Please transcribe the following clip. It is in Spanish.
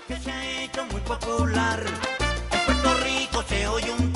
que se ha hecho muy popular. En Puerto Rico se oye un